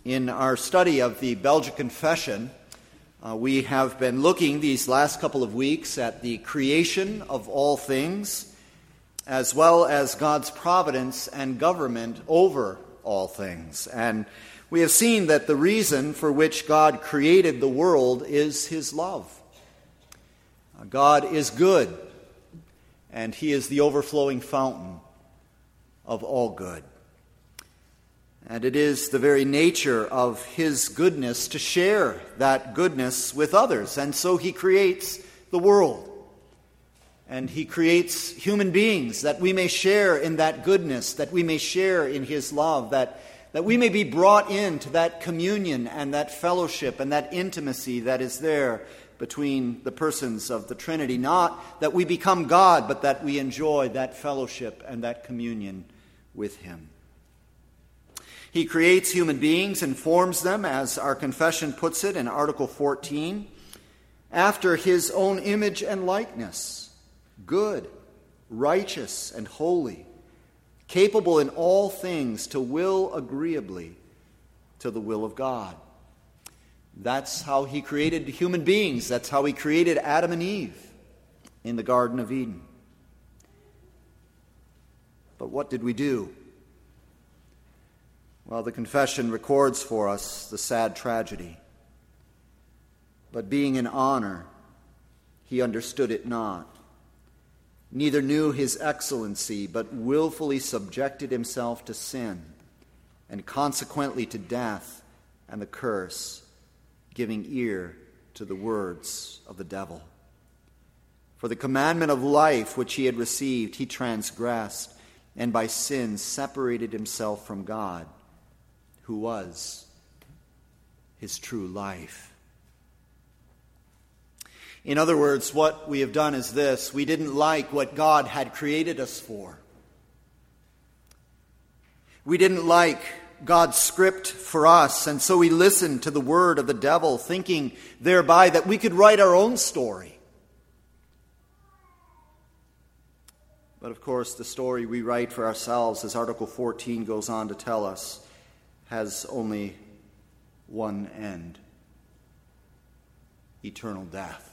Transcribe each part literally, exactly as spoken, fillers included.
In our study of the Belgic Confession, uh, we have been looking these last couple of weeks at the creation of all things, as well as God's providence and government over all things. And we have seen that the reason for which God created the world is His love. Uh, God is good, and He is the overflowing fountain of all good. And it is the very nature of His goodness to share that goodness with others. And so He creates the world. And He creates human beings that we may share in that goodness, that we may share in His love, that, that we may be brought into that communion and that fellowship and that intimacy that is there between the persons of the Trinity. Not that we become God, but that we enjoy that fellowship and that communion with Him. He creates human beings and forms them, as our confession puts it in Article fourteen, after His own image and likeness, good, righteous, and holy, capable in all things to will agreeably to the will of God. That's how He created human beings. That's how He created Adam and Eve in the Garden of Eden. But what did we do? Well, the confession records for us the sad tragedy. But being in honor, he understood it not. Neither knew his excellency, but willfully subjected himself to sin, and consequently to death and the curse, giving ear to the words of the devil. For the commandment of life which he had received, he transgressed, and by sin separated himself from God, who was his true life. In other words, what we have done is this: we didn't like what God had created us for. We didn't like God's script for us, and so we listened to the word of the devil, thinking thereby that we could write our own story. But of course, the story we write for ourselves, as Article fourteen goes on to tell us, has only one end: eternal death.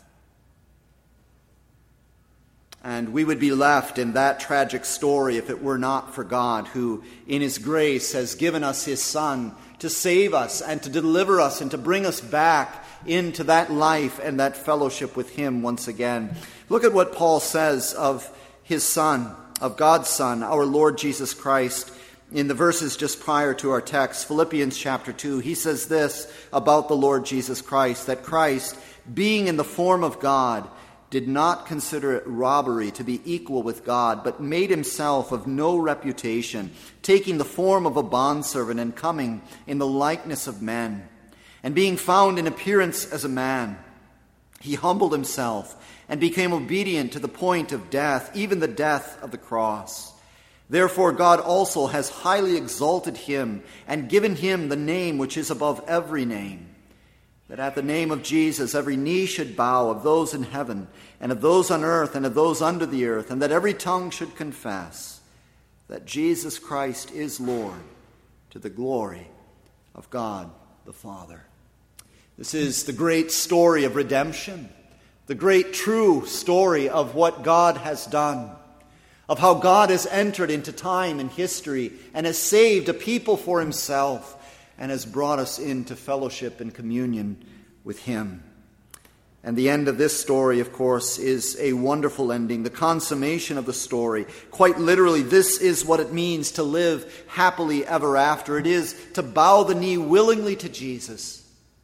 And we would be left in that tragic story if it were not for God, who in His grace has given us His Son to save us and to deliver us and to bring us back into that life and that fellowship with Him once again. Look at what Paul says of His Son, of God's Son, our Lord Jesus Christ, in the verses just prior to our text, Philippians chapter two. He says this about the Lord Jesus Christ, that Christ, being in the form of God, did not consider it robbery to be equal with God, but made himself of no reputation, taking the form of a bondservant and coming in the likeness of men. And being found in appearance as a man, he humbled himself and became obedient to the point of death, even the death of the cross. Therefore God also has highly exalted him and given him the name which is above every name, that at the name of Jesus every knee should bow, of those in heaven and of those on earth and of those under the earth, and that every tongue should confess that Jesus Christ is Lord, to the glory of God the Father. This is the great story of redemption, the great true story of what God has done, of how God has entered into time and history and has saved a people for Himself and has brought us into fellowship and communion with Him. And the end of this story, of course, is a wonderful ending, the consummation of the story. Quite literally, this is what it means to live happily ever after. It is to bow the knee willingly to Jesus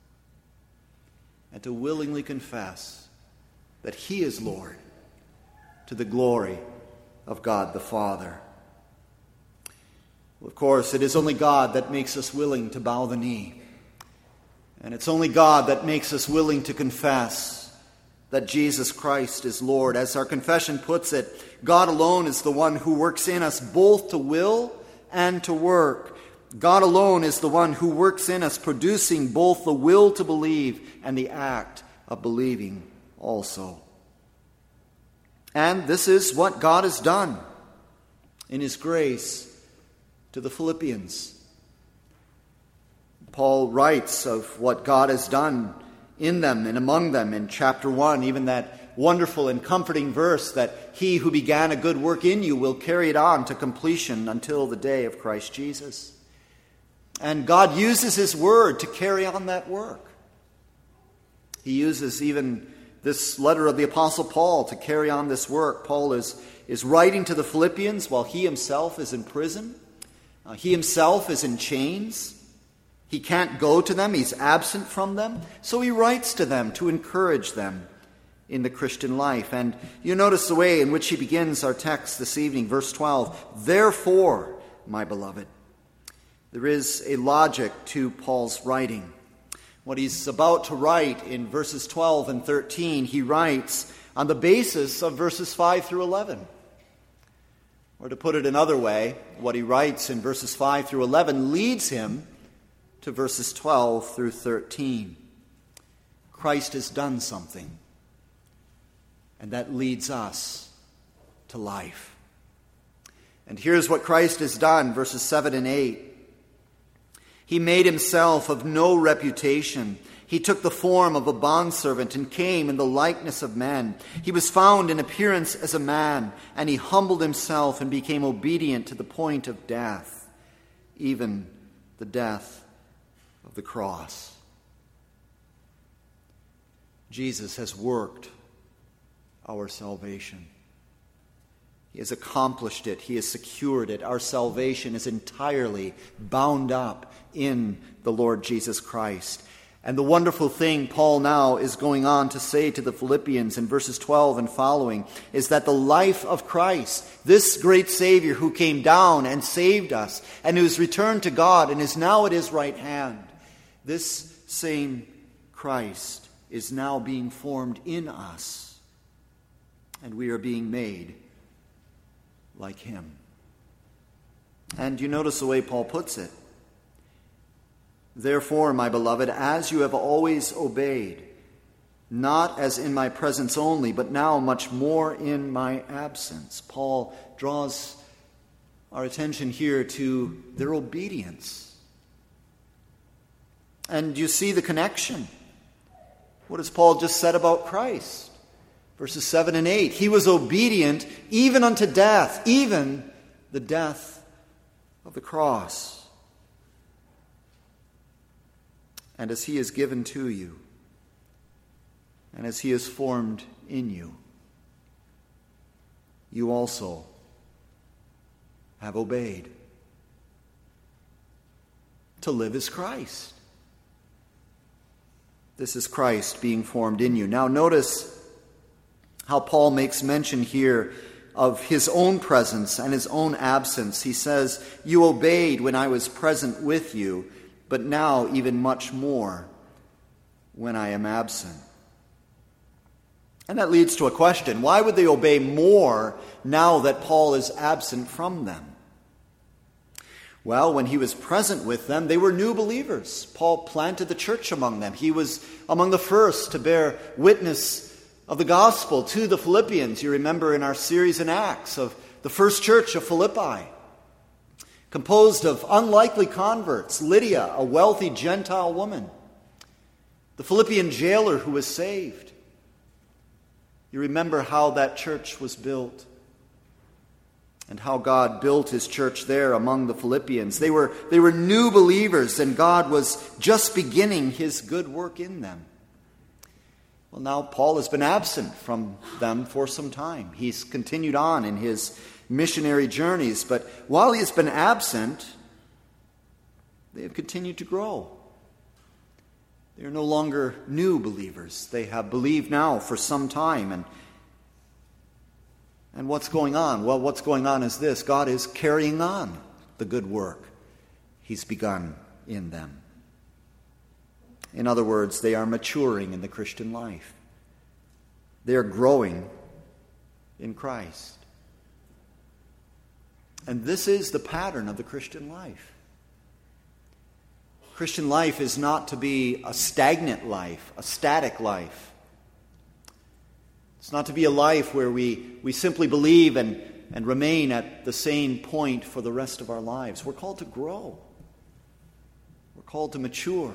and to willingly confess that He is Lord, to the glory of God the Father. Well, of course, it is only God that makes us willing to bow the knee. And it's only God that makes us willing to confess that Jesus Christ is Lord. As our confession puts it, God alone is the one who works in us both to will and to work. God alone is the one who works in us, producing both the will to believe and the act of believing also. And this is what God has done in His grace to the Philippians. Paul writes of what God has done in them and among them in chapter one, even that wonderful and comforting verse that he who began a good work in you will carry it on to completion until the day of Christ Jesus. And God uses his word to carry on that work. He uses even this letter of the Apostle Paul to carry on this work. Paul is, is writing to the Philippians while he himself is in prison. Uh, he himself is in chains. He can't go to them. He's absent from them. So he writes to them to encourage them in the Christian life. And you notice the way in which he begins our text this evening, verse twelve. Therefore, my beloved. There is a logic to Paul's writing. What he's about to write in verses twelve and thirteen, he writes on the basis of verses five through eleven. Or to put it another way, what he writes in verses five through eleven leads him to verses twelve through thirteen. Christ has done something, and that leads us to life. And here's what Christ has done, verses seven and eight. He made himself of no reputation. He took the form of a bondservant and came in the likeness of men. He was found in appearance as a man, and he humbled himself and became obedient to the point of death, even the death of the cross. Jesus has worked our salvation. He has accomplished it. He has secured it. Our salvation is entirely bound up in the Lord Jesus Christ. And the wonderful thing Paul now is going on to say to the Philippians in verses twelve and following is that the life of Christ, this great Savior who came down and saved us and who has returned to God and is now at his right hand, this same Christ is now being formed in us, and we are being made like him. And you notice the way Paul puts it. Therefore, my beloved, as you have always obeyed, not as in my presence only, but now much more in my absence. Paul draws our attention here to their obedience. And you see the connection. What has Paul just said about Christ? Verses seven and eight. He was obedient even unto death, even the death of the cross. And as he is given to you, and as he is formed in you, you also have obeyed. To live as Christ. This is Christ being formed in you. Now notice how Paul makes mention here of his own presence and his own absence. He says, you obeyed when I was present with you, but now even much more when I am absent. And that leads to a question. Why would they obey more now that Paul is absent from them? Well, when he was present with them, they were new believers. Paul planted the church among them. He was among the first to bear witness of the gospel to the Philippians. You remember in our series in Acts of the first church of Philippi, composed of unlikely converts, Lydia, a wealthy Gentile woman, the Philippian jailer who was saved. You remember how that church was built and how God built his church there among the Philippians. They were, they were new believers, and God was just beginning his good work in them. Well, now Paul has been absent from them for some time. He's continued on in his missionary journeys, but while he has been absent, they have continued to grow. They are no longer new believers. They have believed now for some time. And, and what's going on? Well, what's going on is this. God is carrying on the good work he's begun in them. In other words, they are maturing in the Christian life. They are growing in Christ. And this is the pattern of the Christian life. Christian life is not to be a stagnant life, a static life. It's not to be a life where we, we simply believe and, and remain at the same point for the rest of our lives. We're called to grow. We're called to mature.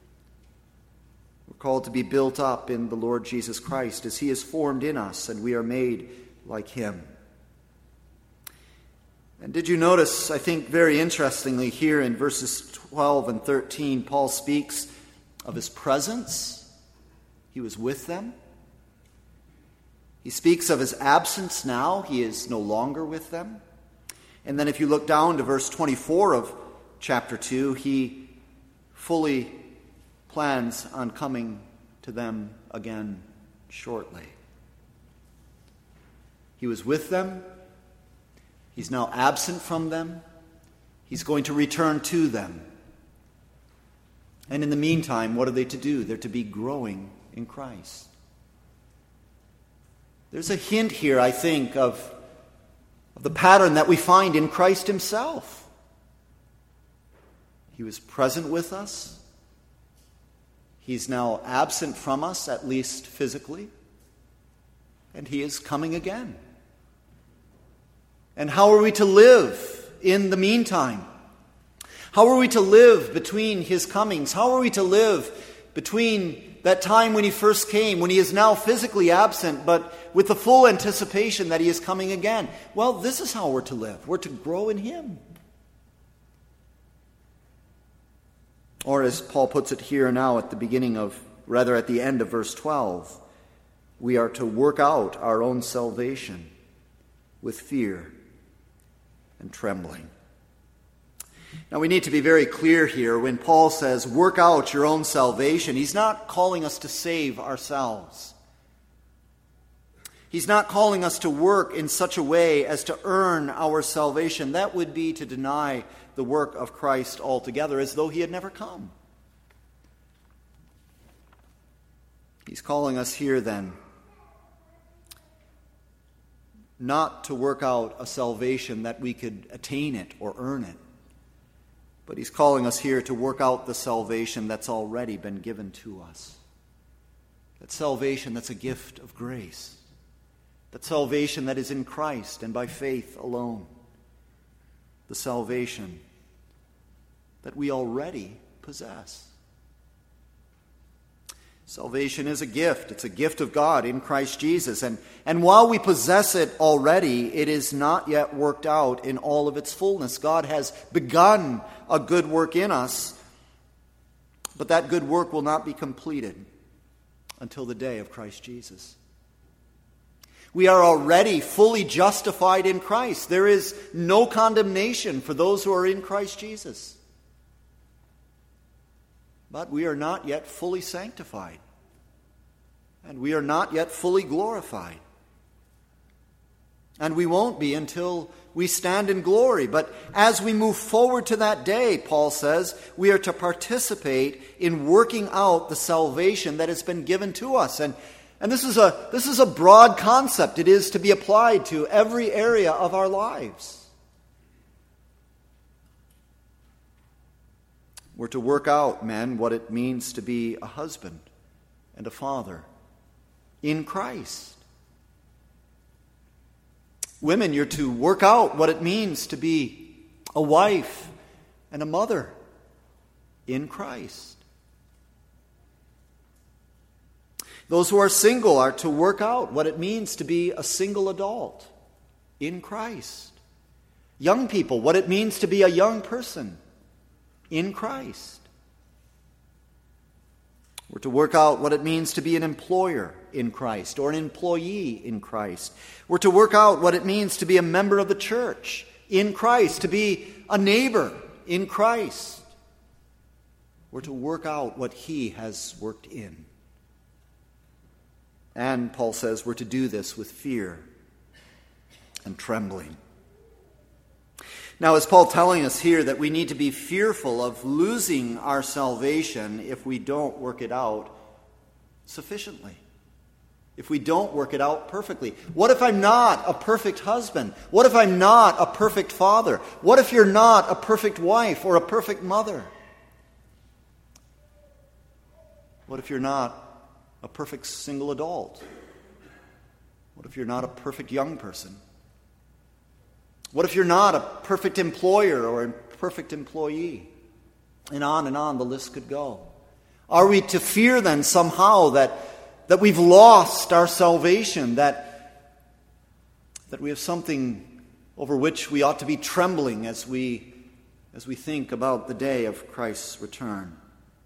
We're called to be built up in the Lord Jesus Christ as he is formed in us and we are made like him. And did you notice, I think very interestingly here in verses twelve and thirteen, Paul speaks of his presence. He was with them. He speaks of his absence now. He is no longer with them. And then if you look down to verse twenty-four of chapter two, he fully plans on coming to them again shortly. He was with them. He's now absent from them. He's going to return to them. And in the meantime, what are they to do? They're to be growing in Christ. There's a hint here, I think, of, of the pattern that we find in Christ himself. He was present with us. He's now absent from us, at least physically. And he is coming again. And how are we to live in the meantime? How are we to live between his comings? How are we to live between that time when he first came, when he is now physically absent, but with the full anticipation that he is coming again? Well, this is how we're to live. We're to grow in him. Or as Paul puts it here now at the beginning of, rather at the end of verse twelve, we are to work out our own salvation with fear and trembling. Now we need to be very clear here. When Paul says, work out your own salvation, he's not calling us to save ourselves. He's not calling us to work in such a way as to earn our salvation. That would be to deny the work of Christ altogether, as though he had never come. He's calling us here then not to work out a salvation that we could attain it or earn it. But he's calling us here to work out the salvation that's already been given to us. That salvation that's a gift of grace. That salvation that is in Christ and by faith alone. The salvation that we already possess. Salvation is a gift. It's a gift of God in Christ Jesus. And, and while we possess it already, it is not yet worked out in all of its fullness. God has begun a good work in us, but that good work will not be completed until the day of Christ Jesus. We are already fully justified in Christ. There is no condemnation for those who are in Christ Jesus. But we are not yet fully sanctified. And we are not yet fully glorified. And we won't be until we stand in glory. But as we move forward to that day, Paul says, we are to participate in working out the salvation that has been given to us. And, and this is a, this is a broad concept. It is to be applied to every area of our lives. We're to work out, men, what it means to be a husband and a father in Christ. Women, you're to work out what it means to be a wife and a mother in Christ. Those who are single are to work out what it means to be a single adult in Christ. Young people, what it means to be a young person in Christ. We're to work out what it means to be an employer in Christ or an employee in Christ. We're to work out what it means to be a member of the church in Christ, to be a neighbor in Christ. We're to work out what he has worked in. And Paul says we're to do this with fear and trembling. Now, is Paul telling us here that we need to be fearful of losing our salvation if we don't work it out sufficiently? If we don't work it out perfectly? What if I'm not a perfect husband? What if I'm not a perfect father? What if you're not a perfect wife or a perfect mother? What if you're not a perfect single adult? What if you're not a perfect young person? What if you're not a perfect employer or a perfect employee? And on and on the list could go. Are we to fear then somehow that, that we've lost our salvation, that, that we have something over which we ought to be trembling as we, as we think about the day of Christ's return?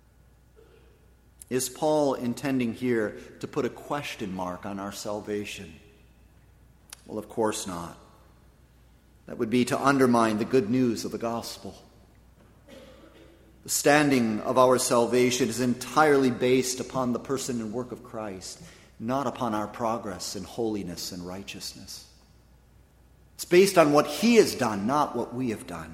Is Paul intending here to put a question mark on our salvation? Well, of course not. That would be to undermine the good news of the gospel. The standing of our salvation is entirely based upon the person and work of Christ, not upon our progress in holiness and righteousness. It's based on what he has done, not what we have done.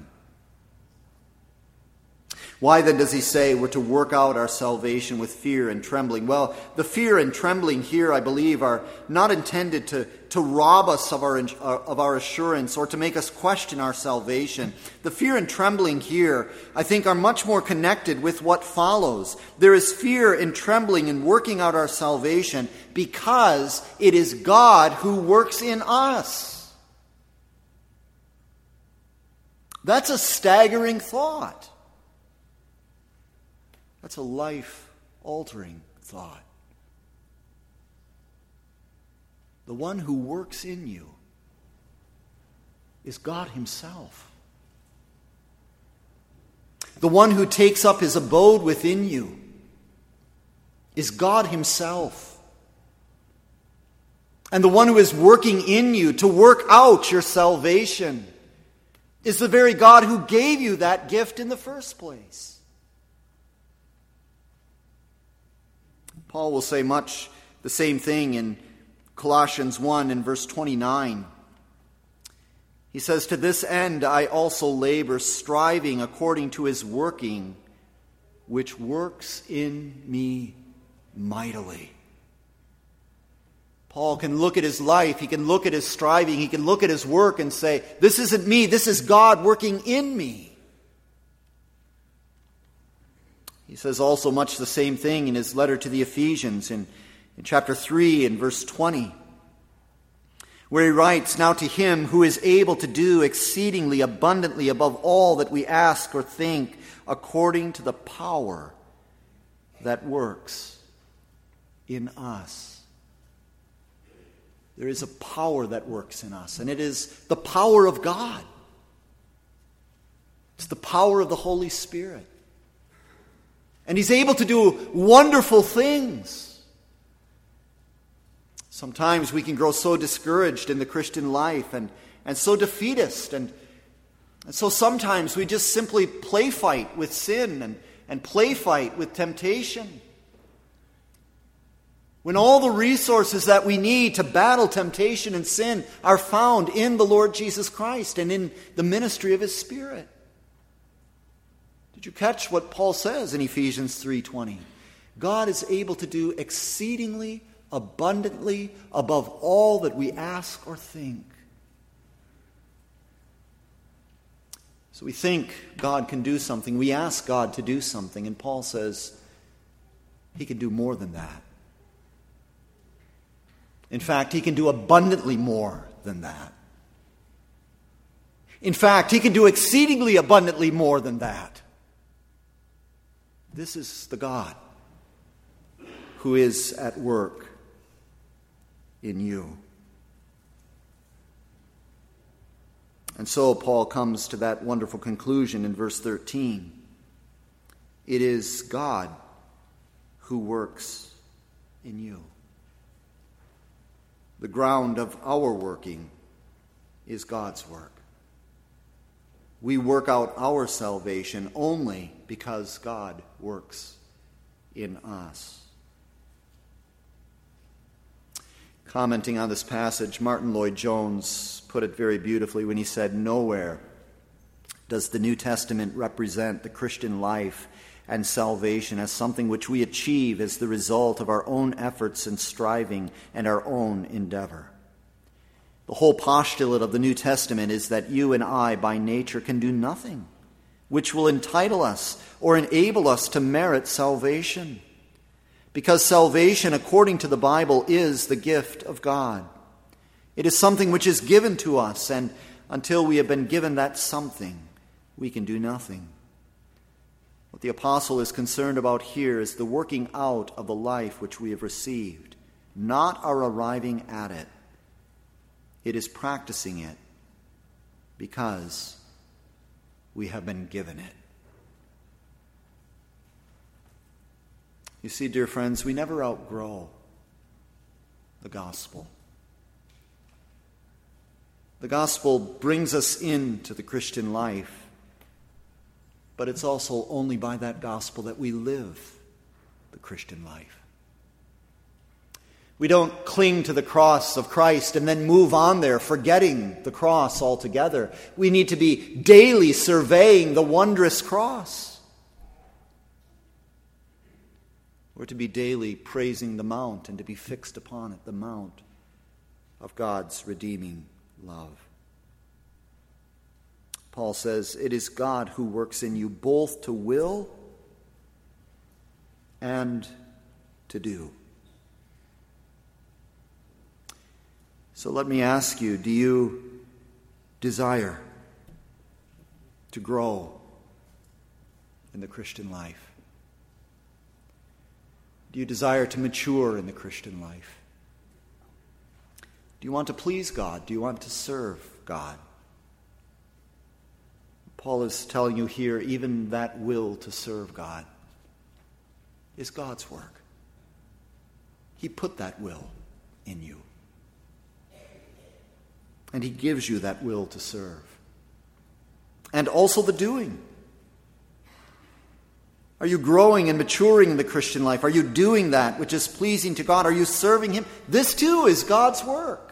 Why then does he say we're to work out our salvation with fear and trembling? Well, the fear and trembling here, I believe, are not intended to, to rob us of our, of our assurance or to make us question our salvation. The fear and trembling here, I think, are much more connected with what follows. There is fear and trembling in working out our salvation because it is God who works in us. That's a staggering thought. That's a life-altering thought. The one who works in you is God himself. The one who takes up his abode within you is God himself. And the one who is working in you to work out your salvation is the very God who gave you that gift in the first place. Paul will say much the same thing in Colossians one and verse twenty-nine. He says, "To this end I also labor, striving according to his working, which works in me mightily." Paul can look at his life, he can look at his striving, he can look at his work and say, this isn't me, this is God working in me. He says also much the same thing in his letter to the Ephesians in, in chapter three and verse twenty, where he writes, "Now to him who is able to do exceedingly abundantly above all that we ask or think, according to the power that works in us." There is a power that works in us, and it is the power of God. It's the power of the Holy Spirit. And he's able to do wonderful things. Sometimes we can grow so discouraged in the Christian life and, and so defeatist. And, and so sometimes we just simply play fight with sin and, and play fight with temptation. When all the resources that we need to battle temptation and sin are found in the Lord Jesus Christ and in the ministry of his Spirit. Did you catch what Paul says in Ephesians three twenty? God is able to do exceedingly abundantly above all that we ask or think. So we think God can do something. We ask God to do something. And Paul says he can do more than that. In fact, he can do abundantly more than that. In fact, he can do exceedingly abundantly more than that. This is the God who is at work in you. And so Paul comes to that wonderful conclusion in verse thirteen. It is God who works in you. The ground of our working is God's work. We work out our salvation only because God works in us. Commenting on this passage, Martin Lloyd-Jones put it very beautifully when he said, "Nowhere does the New Testament represent the Christian life and salvation as something which we achieve as the result of our own efforts and striving and our own endeavor. The whole postulate of the New Testament is that you and I, by nature, can do nothing which will entitle us or enable us to merit salvation. Because salvation, according to the Bible, is the gift of God. It is something which is given to us, and until we have been given that something, we can do nothing. What the apostle is concerned about here is the working out of the life which we have received, not our arriving at it. It is practicing it because we have been given it. You see, dear friends, we never outgrow the gospel. The gospel brings us into the Christian life, but it's also only by that gospel that we live the Christian life. We don't cling to the cross of Christ and then move on there, forgetting the cross altogether. We need to be daily surveying the wondrous cross. We're to be daily praising the mount and to be fixed upon it, the mount of God's redeeming love. Paul says, it is God who works in you both to will and to do. So let me ask you, do you desire to grow in the Christian life? Do you desire to mature in the Christian life? Do you want to please God? Do you want to serve God? Paul is telling you here, even that will to serve God is God's work. He put that will in you. And He gives you that will to serve. And also the doing. Are you growing and maturing in the Christian life? Are you doing that which is pleasing to God? Are you serving Him? This too is God's work.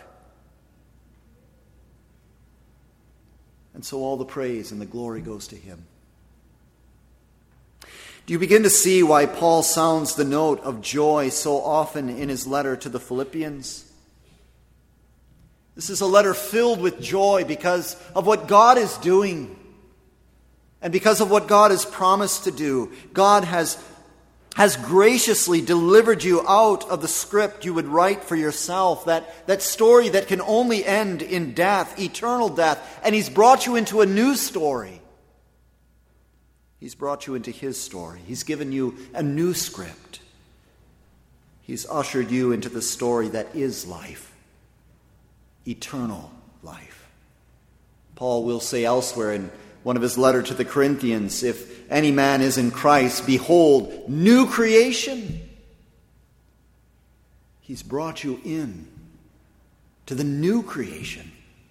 And so all the praise and the glory goes to Him. Do you begin to see why Paul sounds the note of joy so often in his letter to the Philippians? This is a letter filled with joy because of what God is doing. And because of what God has promised to do. God has, has graciously delivered you out of the script you would write for yourself. That, that story that can only end in death, eternal death. And He's brought you into a new story. He's brought you into His story. He's given you a new script. He's ushered you into the story that is life. Eternal life. Paul will say elsewhere in one of his letters to the Corinthians, if any man is in Christ, behold, new creation. He's brought you in to the new creation.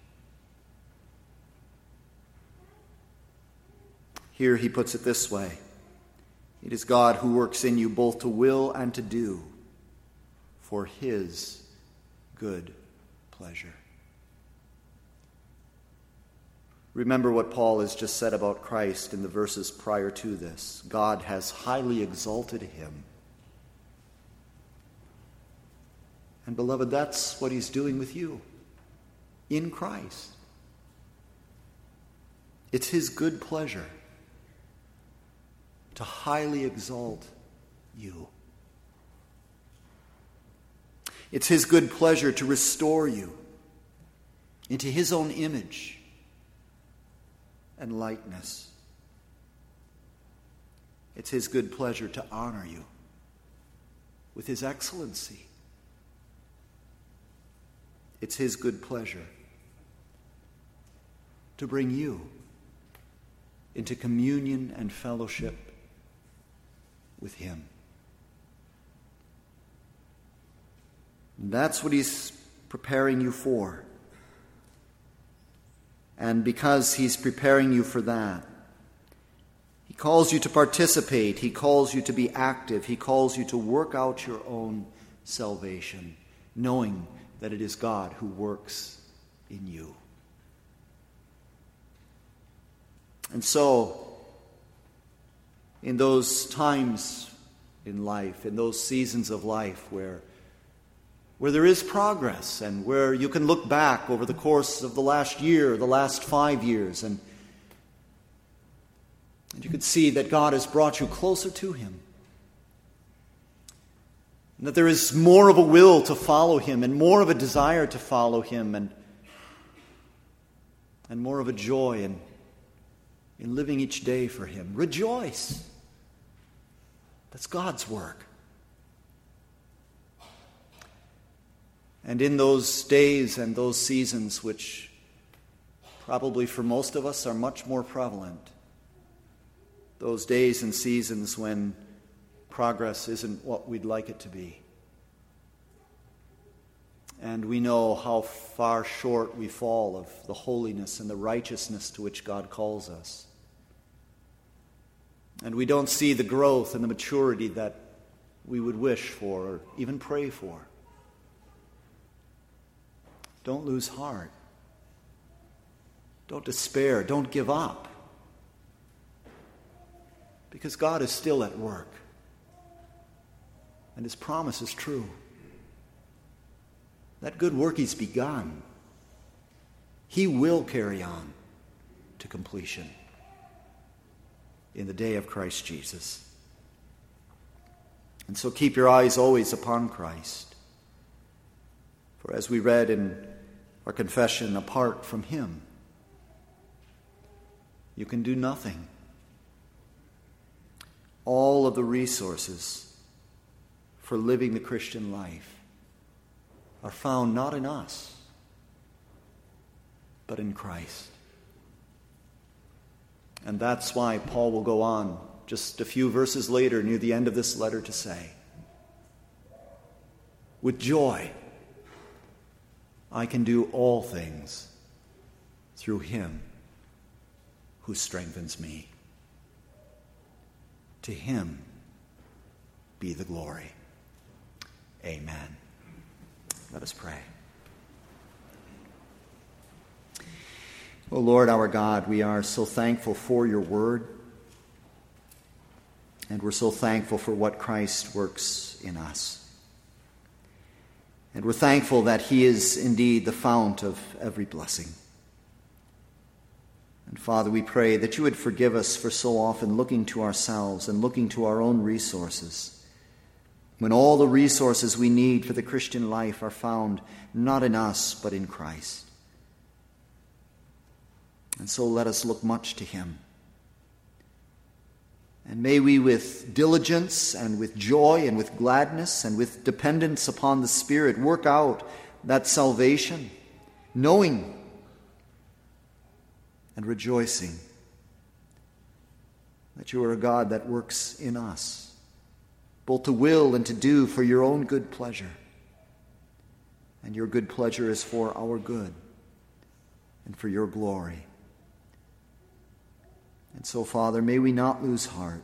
Here he puts it this way. It is God who works in you both to will and to do for His good pleasure. Remember what Paul has just said about Christ in the verses prior to this. God has highly exalted Him. And beloved, that's what He's doing with you in Christ. It's His good pleasure to highly exalt you. It's His good pleasure to restore you into His own image and likeness. It's His good pleasure to honor you with His excellency. It's His good pleasure to bring you into communion and fellowship with Him. And that's what He's preparing you for. And because He's preparing you for that, He calls you to participate. He calls you to be active. He calls you to work out your own salvation, knowing that it is God who works in you. And so, in those times in life, in those seasons of life where where there is progress and where you can look back over the course of the last year, the last five years, and, and you can see that God has brought you closer to Him. And that there is more of a will to follow Him and more of a desire to follow Him and, and more of a joy in, in living each day for Him. Rejoice. That's God's work. And in those days and those seasons, which probably for most of us are much more prevalent, those days and seasons when progress isn't what we'd like it to be, and we know how far short we fall of the holiness and the righteousness to which God calls us, and we don't see the growth and the maturity that we would wish for or even pray for, don't lose heart. Don't despair. Don't give up. Because God is still at work. And his promise is true. That good work he's begun, he will carry on to completion in the day of Christ Jesus. And so keep your eyes always upon Christ. For as we read in our confession, apart from him, you can do nothing. All of the resources for living the Christian life are found not in us, but in Christ. And that's why Paul will go on just a few verses later near the end of this letter to say, with joy, I can do all things through him who strengthens me. To him be the glory. Amen. Let us pray. O Lord, our God, we are so thankful for your word, and we're so thankful for what Christ works in us. And we're thankful that he is indeed the fount of every blessing. And Father, we pray that you would forgive us for so often looking to ourselves and looking to our own resources, when all the resources we need for the Christian life are found not in us, but in Christ. And so let us look much to him. And may we with diligence and with joy and with gladness and with dependence upon the Spirit work out that salvation, knowing and rejoicing that you are a God that works in us, both to will and to do for your own good pleasure. And your good pleasure is for our good and for your glory. And so, Father, may we not lose heart,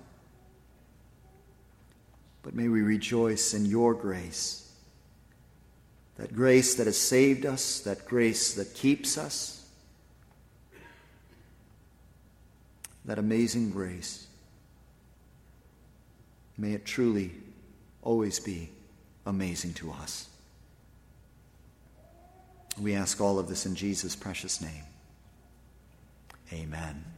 but may we rejoice in your grace, that grace that has saved us, that grace that keeps us, that amazing grace. May it truly always be amazing to us. We ask all of this in Jesus' precious name. Amen.